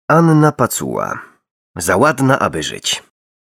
Anna Pacuła. Za ładna, aby żyć.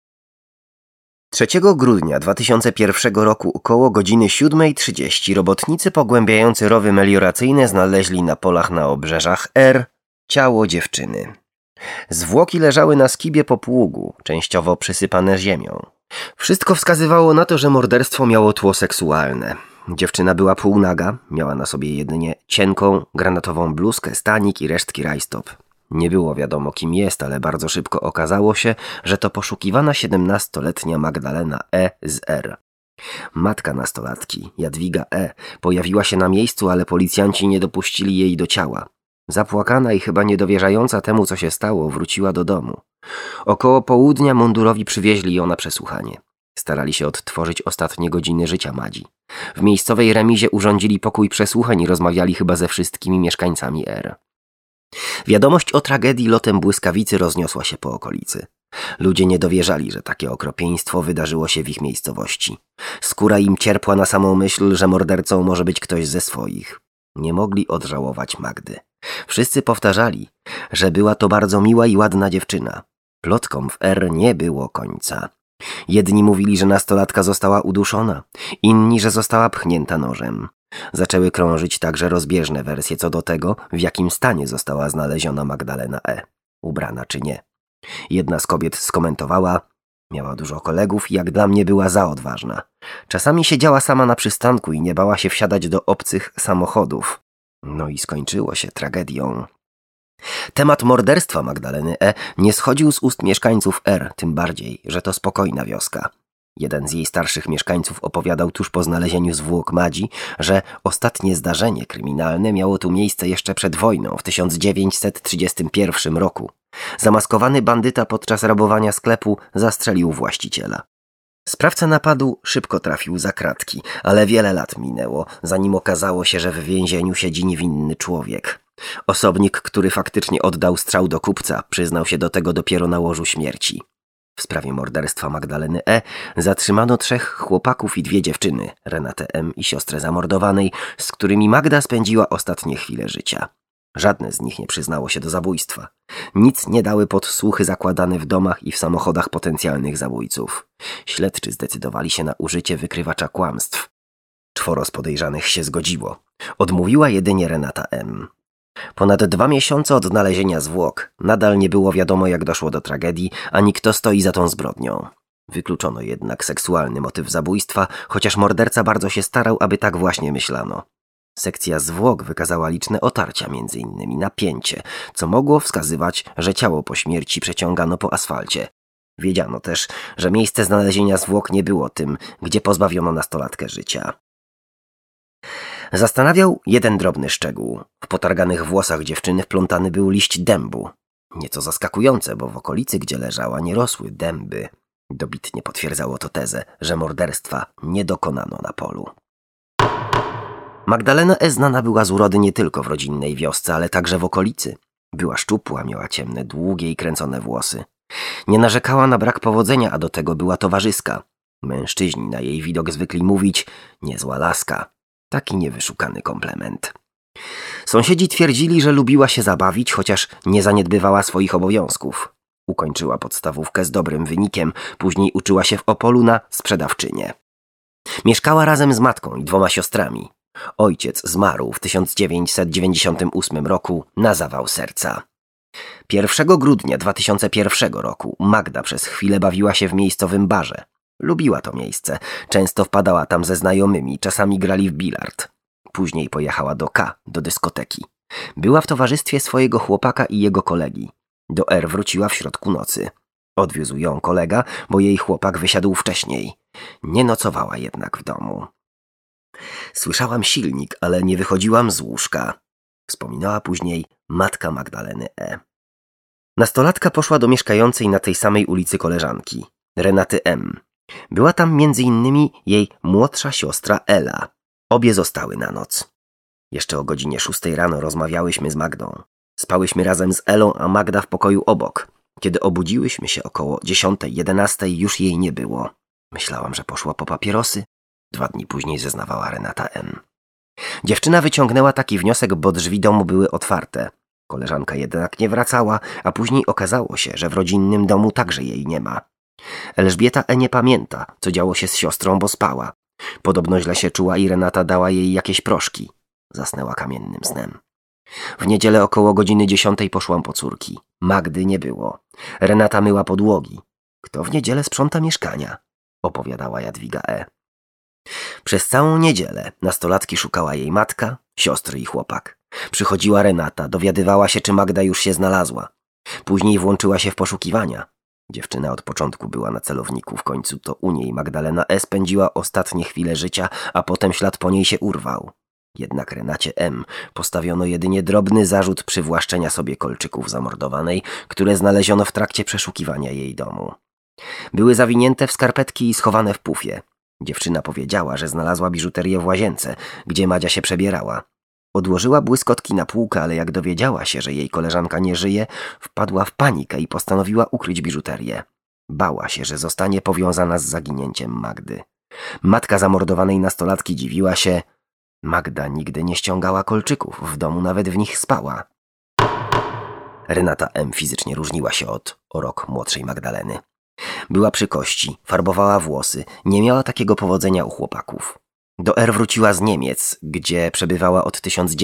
3 grudnia 2001 roku około godziny 7:30 robotnicy pogłębiający rowy melioracyjne znaleźli na polach na obrzeżach R ciało dziewczyny. Zwłoki leżały na skibie po pługu, częściowo przysypane ziemią. Wszystko wskazywało na to, że morderstwo miało tło seksualne. Dziewczyna była półnaga, miała na sobie jedynie cienką, granatową bluzkę, stanik i resztki rajstop. Nie było wiadomo, kim jest, ale bardzo szybko okazało się, że to poszukiwana 17-letnia Magdalena E. z R. Matka nastolatki, Jadwiga E., pojawiła się na miejscu, ale policjanci nie dopuścili jej do ciała. Zapłakana i chyba niedowierzająca temu, co się stało, wróciła do domu. Około południa mundurowi przywieźli ją na przesłuchanie. Starali się odtworzyć ostatnie godziny życia Madzi. W miejscowej remizie urządzili pokój przesłuchań i rozmawiali chyba ze wszystkimi mieszkańcami R. Wiadomość o tragedii lotem błyskawicy rozniosła się po okolicy. Ludzie nie dowierzali, że takie okropieństwo wydarzyło się w ich miejscowości. Skóra im cierpła na samą myśl, że mordercą może być ktoś ze swoich. Nie mogli odżałować Magdy. Wszyscy powtarzali, że była to bardzo miła i ładna dziewczyna. Plotkom w R nie było końca. Jedni mówili, że nastolatka została uduszona, inni, że została pchnięta nożem. Zaczęły krążyć także rozbieżne wersje co do tego, w jakim stanie została znaleziona Magdalena E., ubrana czy nie. Jedna z kobiet skomentowała: miała dużo kolegów i jak dla mnie była za odważna. Czasami siedziała sama na przystanku i nie bała się wsiadać do obcych samochodów. No i skończyło się tragedią. Temat morderstwa Magdaleny E. nie schodził z ust mieszkańców R, tym bardziej, że to spokojna wioska. Jeden z jej starszych mieszkańców opowiadał tuż po znalezieniu zwłok Madzi, że ostatnie zdarzenie kryminalne miało tu miejsce jeszcze przed wojną w 1931 roku. Zamaskowany bandyta podczas rabowania sklepu zastrzelił właściciela. Sprawca napadu szybko trafił za kratki, ale wiele lat minęło, zanim okazało się, że w więzieniu siedzi niewinny człowiek. Osobnik, który faktycznie oddał strzał do kupca, przyznał się do tego dopiero na łożu śmierci. W sprawie morderstwa Magdaleny E. zatrzymano 3 chłopaków i 2 dziewczyny, Renatę M. i siostrę zamordowanej, z którymi Magda spędziła ostatnie chwile życia. Żadne z nich nie przyznało się do zabójstwa. Nic nie dały podsłuchy zakładane w domach i w samochodach potencjalnych zabójców. Śledczy zdecydowali się na użycie wykrywacza kłamstw. 4 z podejrzanych się zgodziło. Odmówiła jedynie Renata M. Ponad 2 miesiące od znalezienia zwłok nadal nie było wiadomo, jak doszło do tragedii, ani kto stoi za tą zbrodnią. Wykluczono jednak seksualny motyw zabójstwa, chociaż morderca bardzo się starał, aby tak właśnie myślano. Sekcja zwłok wykazała liczne otarcia, m.in. napięcie, co mogło wskazywać, że ciało po śmierci przeciągano po asfalcie. Wiedziano też, że miejsce znalezienia zwłok nie było tym, gdzie pozbawiono nastolatkę życia. Zastanawiał jeden drobny szczegół. W potarganych włosach dziewczyny wplątany był liść dębu. Nieco zaskakujące, bo w okolicy, gdzie leżała, nie rosły dęby. Dobitnie potwierdzało to tezę, że morderstwa nie dokonano na polu. Magdalena E. znana była z urody nie tylko w rodzinnej wiosce, ale także w okolicy. Była szczupła, miała ciemne, długie i kręcone włosy. Nie narzekała na brak powodzenia, a do tego była towarzyska. Mężczyźni na jej widok zwykli mówić: niezła laska. Taki niewyszukany komplement. Sąsiedzi twierdzili, że lubiła się zabawić, chociaż nie zaniedbywała swoich obowiązków. Ukończyła podstawówkę z dobrym wynikiem, później uczyła się w Opolu na sprzedawczynię. Mieszkała razem z matką i 2 siostrami. Ojciec zmarł w 1998 roku na zawał serca. 1 grudnia 2001 roku Magda przez chwilę bawiła się w miejscowym barze. Lubiła to miejsce, często wpadała tam ze znajomymi, czasami grali w bilard. Później pojechała do dyskoteki. Była w towarzystwie swojego chłopaka i jego kolegi. Do R wróciła w środku nocy. Odwiózł ją kolega, bo jej chłopak wysiadł wcześniej. Nie nocowała jednak w domu. Słyszałam silnik, ale nie wychodziłam z łóżka, wspominała później matka Magdaleny E. Nastolatka poszła do mieszkającej na tej samej ulicy koleżanki, Renaty M. Była tam m.in. jej młodsza siostra Ela. Obie zostały na noc. Jeszcze o godzinie 6 rano rozmawiałyśmy z Magdą. Spałyśmy razem z Elą, a Magda w pokoju obok. Kiedy obudziłyśmy się około 10-11, już jej nie było. Myślałam, że poszła po papierosy. 2 dni później zeznawała Renata M. Dziewczyna wyciągnęła taki wniosek, bo drzwi domu były otwarte. Koleżanka jednak nie wracała, a później okazało się, że w rodzinnym domu także jej nie ma. Elżbieta nie pamięta, co działo się z siostrą, bo spała. Podobno źle się czuła i Renata dała jej jakieś proszki. Zasnęła kamiennym snem. W niedzielę około godziny 10 poszłam po córki. Magdy nie było. Renata myła podłogi. Kto w niedzielę sprząta mieszkania? Opowiadała Jadwiga E. Przez całą niedzielę nastolatki szukała jej matka, siostry i chłopak. Przychodziła Renata, dowiadywała się, czy Magda już się znalazła. Później włączyła się w poszukiwania. Dziewczyna od początku była na celowniku, w końcu to u niej Magdalena E. spędziła ostatnie chwile życia, a potem ślad po niej się urwał. Jednak Renacie M. postawiono jedynie drobny zarzut przywłaszczenia sobie kolczyków zamordowanej, które znaleziono w trakcie przeszukiwania jej domu. Były zawinięte w skarpetki i schowane w pufie. Dziewczyna powiedziała, że znalazła biżuterię w łazience, gdzie Madzia się przebierała. Odłożyła błyskotki na półkę, ale jak dowiedziała się, że jej koleżanka nie żyje, wpadła w panikę i postanowiła ukryć biżuterię. Bała się, że zostanie powiązana z zaginięciem Magdy. Matka zamordowanej nastolatki dziwiła się. Magda nigdy nie ściągała kolczyków, w domu nawet w nich spała. Renata M. fizycznie różniła się o rok młodszej Magdaleny. Była przy kości, farbowała włosy, nie miała takiego powodzenia u chłopaków. Do R wróciła z Niemiec, gdzie przebywała od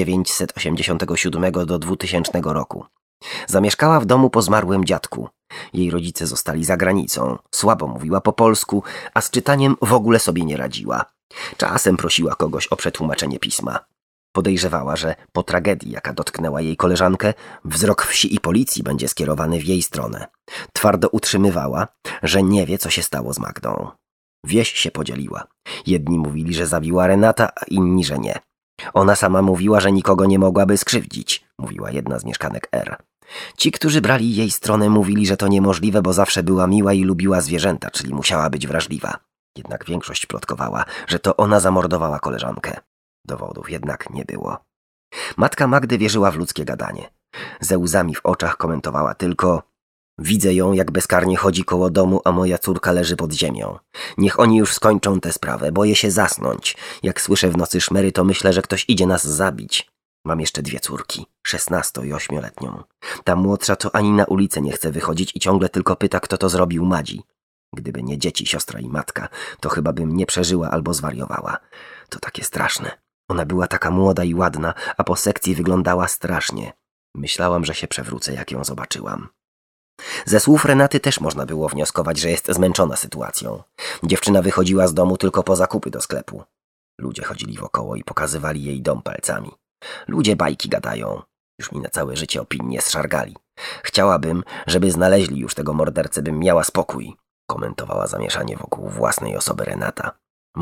1987 do 2000 roku. Zamieszkała w domu po zmarłym dziadku. Jej rodzice zostali za granicą, słabo mówiła po polsku, a z czytaniem w ogóle sobie nie radziła. Czasem prosiła kogoś o przetłumaczenie pisma. Podejrzewała, że po tragedii, jaka dotknęła jej koleżankę, wzrok wsi i policji będzie skierowany w jej stronę. Twardo utrzymywała, że nie wie, co się stało z Magdą. Wieś się podzieliła. Jedni mówili, że zabiła Renata, a inni, że nie. Ona sama mówiła, że nikogo nie mogłaby skrzywdzić, mówiła jedna z mieszkanek R. Ci, którzy brali jej stronę, mówili, że to niemożliwe, bo zawsze była miła i lubiła zwierzęta, czyli musiała być wrażliwa. Jednak większość plotkowała, że to ona zamordowała koleżankę. Dowodów jednak nie było. Matka Magdy wierzyła w ludzkie gadanie. Ze łzami w oczach komentowała tylko: widzę ją, jak bezkarnie chodzi koło domu, a moja córka leży pod ziemią. Niech oni już skończą tę sprawę, boję się zasnąć. Jak słyszę w nocy szmery, to myślę, że ktoś idzie nas zabić. Mam jeszcze 2 córki, 16- i 8-letnią. Ta młodsza to ani na ulicę nie chce wychodzić i ciągle tylko pyta, kto to zrobił Madzi. Gdyby nie dzieci, siostra i matka, to chyba bym nie przeżyła albo zwariowała. To takie straszne. Ona była taka młoda i ładna, a po sekcji wyglądała strasznie. Myślałam, że się przewrócę, jak ją zobaczyłam. Ze słów Renaty też można było wnioskować, że jest zmęczona sytuacją. Dziewczyna wychodziła z domu tylko po zakupy do sklepu. Ludzie chodzili wokoło i pokazywali jej dom palcami. Ludzie bajki gadają. Już mi na całe życie opinie zszargali. Chciałabym, żeby znaleźli już tego mordercę, bym miała spokój, komentowała zamieszanie wokół własnej osoby Renata.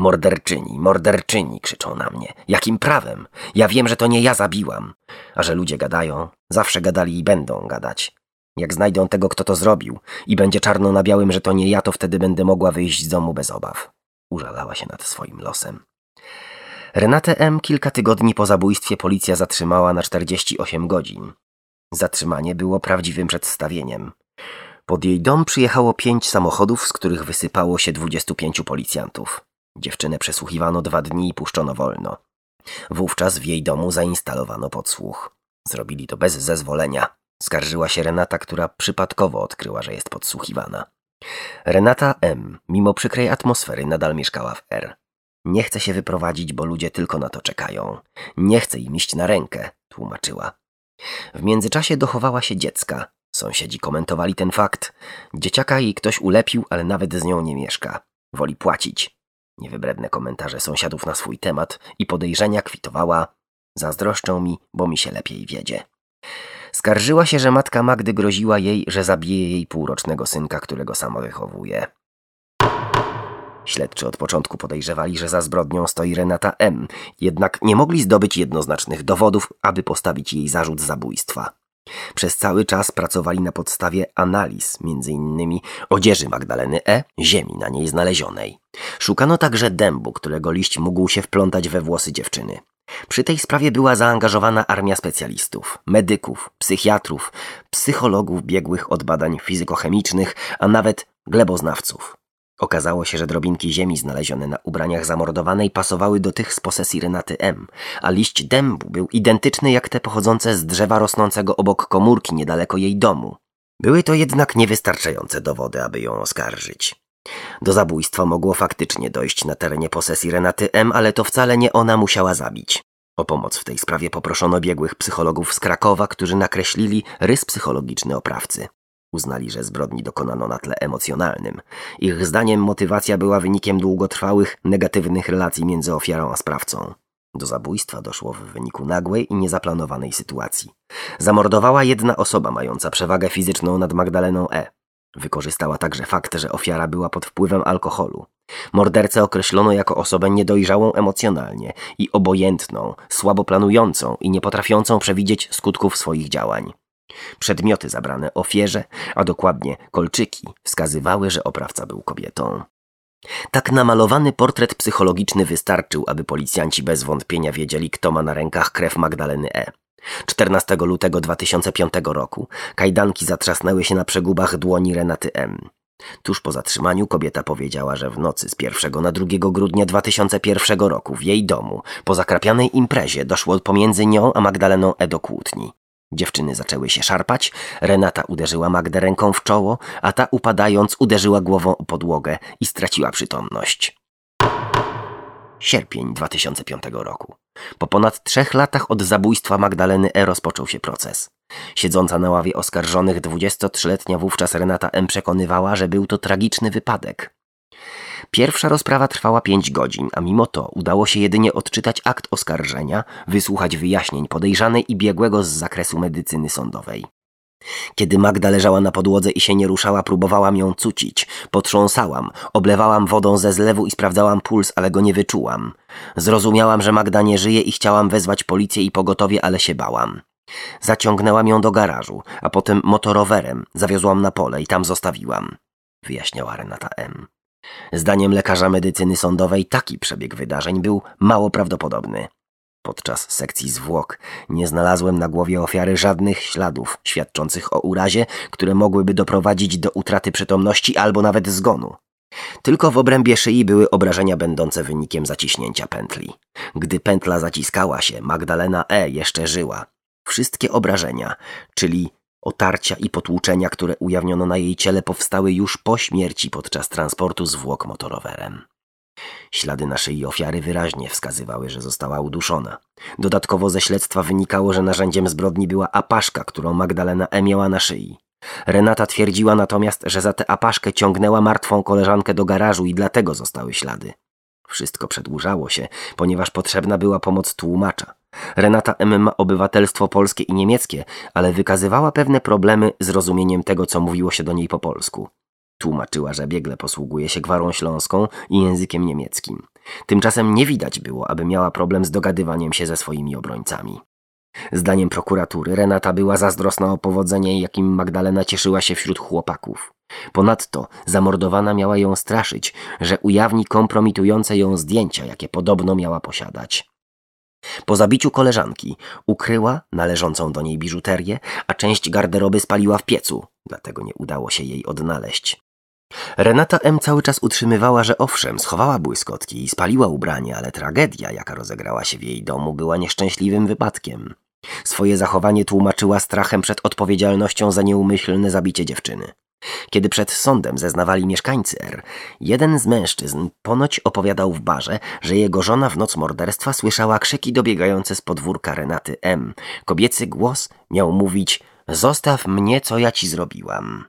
Morderczyni, krzyczą na mnie. Jakim prawem? Ja wiem, że to nie ja zabiłam. A że ludzie gadają, zawsze gadali i będą gadać. Jak znajdą tego, kto to zrobił i będzie czarno na białym, że to nie ja, to wtedy będę mogła wyjść z domu bez obaw. Użalała się nad swoim losem. Renatę M. kilka tygodni po zabójstwie policja zatrzymała na 48 godzin. Zatrzymanie było prawdziwym przedstawieniem. Pod jej dom przyjechało 5 samochodów, z których wysypało się 25 policjantów. Dziewczynę przesłuchiwano 2 dni i puszczono wolno. Wówczas w jej domu zainstalowano podsłuch. Zrobili to bez zezwolenia. Skarżyła się Renata, która przypadkowo odkryła, że jest podsłuchiwana. Renata M., mimo przykrej atmosfery, nadal mieszkała w R. Nie chce się wyprowadzić, bo ludzie tylko na to czekają. Nie chce im iść na rękę, tłumaczyła. W międzyczasie dochowała się dziecka. Sąsiedzi komentowali ten fakt. Dzieciaka jej ktoś ulepił, ale nawet z nią nie mieszka. Woli płacić. Niewybredne komentarze sąsiadów na swój temat i podejrzenia kwitowała: zazdroszczą mi, bo mi się lepiej wiedzie. Skarżyła się, że matka Magdy groziła jej, że zabije jej półrocznego synka, którego sama wychowuje. Śledczy od początku podejrzewali, że za zbrodnią stoi Renata M., jednak nie mogli zdobyć jednoznacznych dowodów, aby postawić jej zarzut zabójstwa. Przez cały czas pracowali na podstawie analiz, m.in. odzieży Magdaleny E., ziemi na niej znalezionej. Szukano także dębu, którego liść mógł się wplątać we włosy dziewczyny. Przy tej sprawie była zaangażowana armia specjalistów, medyków, psychiatrów, psychologów biegłych od badań fizykochemicznych, a nawet gleboznawców. Okazało się, że drobinki ziemi znalezione na ubraniach zamordowanej pasowały do tych z posesji Renaty M., a liść dębu był identyczny jak te pochodzące z drzewa rosnącego obok komórki niedaleko jej domu. Były to jednak niewystarczające dowody, aby ją oskarżyć. Do zabójstwa mogło faktycznie dojść na terenie posesji Renaty M., ale to wcale nie ona musiała zabić. O pomoc w tej sprawie poproszono biegłych psychologów z Krakowa, którzy nakreślili rys psychologiczny oprawcy. Uznali, że zbrodni dokonano na tle emocjonalnym. Ich zdaniem motywacja była wynikiem długotrwałych, negatywnych relacji między ofiarą a sprawcą. Do zabójstwa doszło w wyniku nagłej i niezaplanowanej sytuacji. Zamordowała jedna osoba mająca przewagę fizyczną nad Magdaleną E. Wykorzystała także fakt, że ofiara była pod wpływem alkoholu. Mordercę określono jako osobę niedojrzałą emocjonalnie i obojętną, słabo planującą i nie potrafiącą przewidzieć skutków swoich działań. Przedmioty zabrane ofierze, a dokładnie kolczyki, wskazywały, że oprawca był kobietą. Tak namalowany portret psychologiczny wystarczył, aby policjanci bez wątpienia wiedzieli, kto ma na rękach krew Magdaleny E. 14 lutego 2005 roku kajdanki zatrzasnęły się na przegubach dłoni Renaty M. Tuż po zatrzymaniu kobieta powiedziała, że w nocy z 1 na 2 grudnia 2001 roku w jej domu po zakrapianej imprezie doszło pomiędzy nią a Magdaleną E. do kłótni. Dziewczyny zaczęły się szarpać, Renata uderzyła Magdę ręką w czoło, a ta upadając uderzyła głową o podłogę i straciła przytomność. Sierpień 2005 roku. Po ponad 3 latach od zabójstwa Magdaleny E. rozpoczął się proces. Siedząca na ławie oskarżonych 23-letnia wówczas Renata M. przekonywała, że był to tragiczny wypadek. Pierwsza rozprawa trwała 5 godzin, a mimo to udało się jedynie odczytać akt oskarżenia, wysłuchać wyjaśnień podejrzanej i biegłego z zakresu medycyny sądowej. Kiedy Magda leżała na podłodze i się nie ruszała, próbowałam ją cucić. Potrząsałam, oblewałam wodą ze zlewu i sprawdzałam puls, ale go nie wyczułam. Zrozumiałam, że Magda nie żyje i chciałam wezwać policję i pogotowie, ale się bałam. Zaciągnęłam ją do garażu, a potem motorowerem zawiozłam na pole i tam zostawiłam, wyjaśniała Renata M. Zdaniem lekarza medycyny sądowej taki przebieg wydarzeń był mało prawdopodobny. Podczas sekcji zwłok nie znalazłem na głowie ofiary żadnych śladów świadczących o urazie, które mogłyby doprowadzić do utraty przytomności albo nawet zgonu. Tylko w obrębie szyi były obrażenia będące wynikiem zaciśnięcia pętli. Gdy pętla zaciskała się, Magdalena E. jeszcze żyła. Wszystkie obrażenia, czyli otarcia i potłuczenia, które ujawniono na jej ciele, powstały już po śmierci podczas transportu zwłok motorowerem. Ślady na szyi ofiary wyraźnie wskazywały, że została uduszona. Dodatkowo ze śledztwa wynikało, że narzędziem zbrodni była apaszka, którą Magdalena E. miała na szyi. Renata twierdziła natomiast, że za tę apaszkę ciągnęła martwą koleżankę do garażu i dlatego zostały ślady. Wszystko przedłużało się, ponieważ potrzebna była pomoc tłumacza. Renata M. ma obywatelstwo polskie i niemieckie, ale wykazywała pewne problemy z rozumieniem tego, co mówiło się do niej po polsku. Tłumaczyła, że biegle posługuje się gwarą śląską i językiem niemieckim. Tymczasem nie widać było, aby miała problem z dogadywaniem się ze swoimi obrońcami. Zdaniem prokuratury Renata była zazdrosna o powodzenie, jakim Magdalena cieszyła się wśród chłopaków. Ponadto zamordowana miała ją straszyć, że ujawni kompromitujące ją zdjęcia, jakie podobno miała posiadać. Po zabiciu koleżanki ukryła należącą do niej biżuterię, a część garderoby spaliła w piecu, dlatego nie udało się jej odnaleźć. Renata M. cały czas utrzymywała, że owszem, schowała błyskotki i spaliła ubranie, ale tragedia, jaka rozegrała się w jej domu, była nieszczęśliwym wypadkiem. Swoje zachowanie tłumaczyła strachem przed odpowiedzialnością za nieumyślne zabicie dziewczyny. Kiedy przed sądem zeznawali mieszkańcy R., jeden z mężczyzn ponoć opowiadał w barze, że jego żona w noc morderstwa słyszała krzyki dobiegające z podwórka Renaty M. Kobiecy głos miał mówić: „Zostaw mnie, co ja ci zrobiłam”.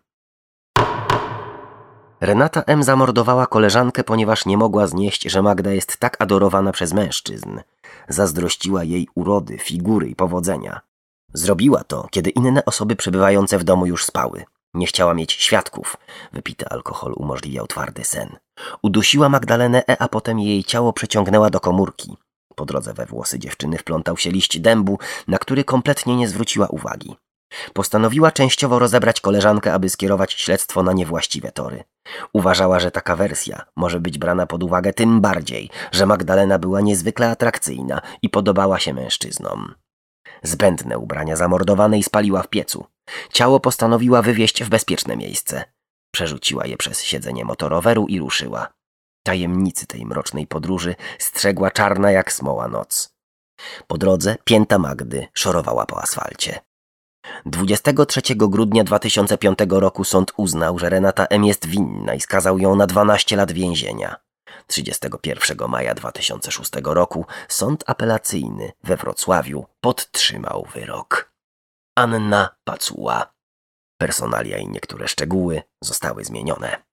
Renata M. zamordowała koleżankę, ponieważ nie mogła znieść, że Magda jest tak adorowana przez mężczyzn. Zazdrościła jej urody, figury i powodzenia. Zrobiła to, kiedy inne osoby przebywające w domu już spały. Nie chciała mieć świadków. Wypity alkohol umożliwiał twardy sen. Udusiła Magdalenę E., a potem jej ciało przeciągnęła do komórki. Po drodze we włosy dziewczyny wplątał się liść dębu, na który kompletnie nie zwróciła uwagi. Postanowiła częściowo rozebrać koleżankę, aby skierować śledztwo na niewłaściwe tory. Uważała, że taka wersja może być brana pod uwagę tym bardziej, że Magdalena była niezwykle atrakcyjna i podobała się mężczyznom. Zbędne ubrania zamordowanej spaliła w piecu. Ciało postanowiła wywieźć w bezpieczne miejsce. przerzuciła je przez siedzenie motoroweru i ruszyła. Tajemnicy tej mrocznej podróży strzegła czarna jak smoła noc. Po drodze pięta Magdy szorowała po asfalcie. 23 grudnia 2005 roku sąd uznał, że Renata M. jest winna i skazał ją na 12 lat więzienia. 31 maja 2006 roku sąd apelacyjny we Wrocławiu podtrzymał wyrok. Anna Pacuła. Personalia i niektóre szczegóły zostały zmienione.